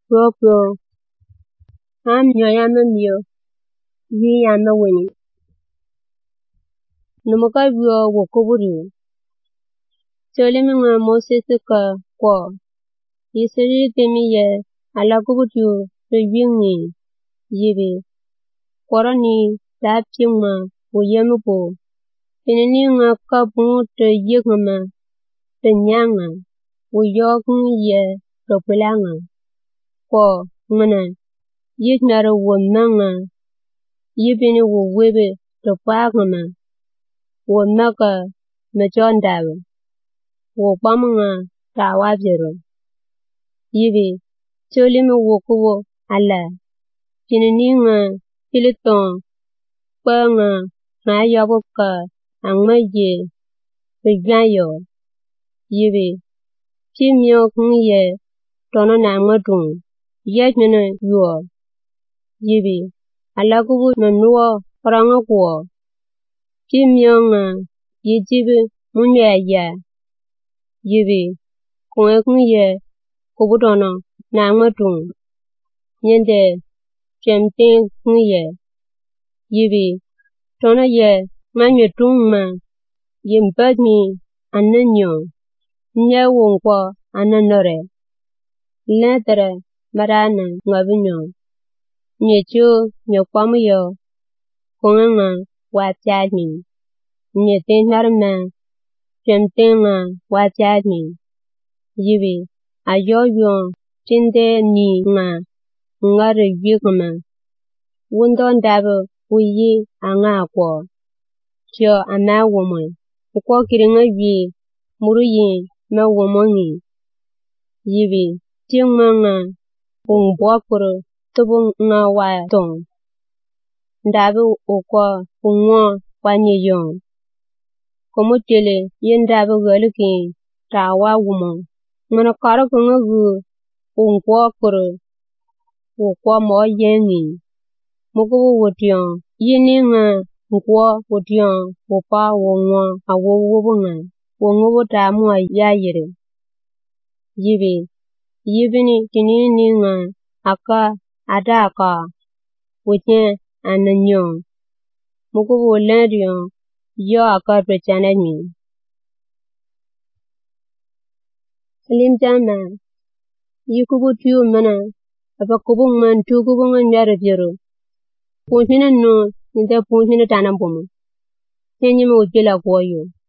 Pro am nyoyama mio yi yama weni Numuka vio wokoburi Cholemi nga Moses ka kwa Yisiri temi ye alakubutu Rewingi Yibi Korani Tapchi nga Uyemupo Pinini nga kapung te yikma Penyanga Uyokung ye Topulanga Kwa ngana Yiknara wumanga Yibini wuwebe Topagama Wumaka Majondawa Wopamanga Tawabjero Yibi Cholimi wokubo ala Pinini nga Piliton Kwa nga Mayaboka Angmaye Pegyayo Yibi Chimyo kung ye Tono na ngadung Yajmina yuwa Yibi Alakubu manuwa Paranga kuwa Chimyo nga Yijibi Munya ya Yibi Kung kung ye Kubutono na ngadung Nyende Chemten kung ye Yibi Tono ye Manyatung ma Yimbadmi Ananyo Nya wongkwa Ananore Ledere Marana Ngabinyo Nyecho Nyokwamuyo Kunganga Wapyadmi Nyeten narma Chemtenga Wapyadmi Yibi Ayoyon Tinde ni nga Ngare yikma Wundon dabo Uyi anga kwa Kyo ama woman Ukwa kiringa yi Muruyi ma womangi Yibi Tingma nga Ungbwakuru Tubu nga wa tong Ndabu ukwa Ungwa Wanyeyon Komutele Yendabu galuki Tawa woman Ngana kara kunga gu Ungbwakuru Ukwa mo yengi Mukubu wotiyon Yini nga Nkwa wotiyon Wopa wongwa Awo wobunga Wongobo tamwa yayire Yibi Yibini kinini nga Aka Adaka Wotien Ananyon Mukubu wolendiyon Yo aka prechanemi Limjama Yikubu tuyo mana Aba kubung man tukubung nyara jero Punchina no Nida punchina tanampomo Tenye mo ujila kwa yo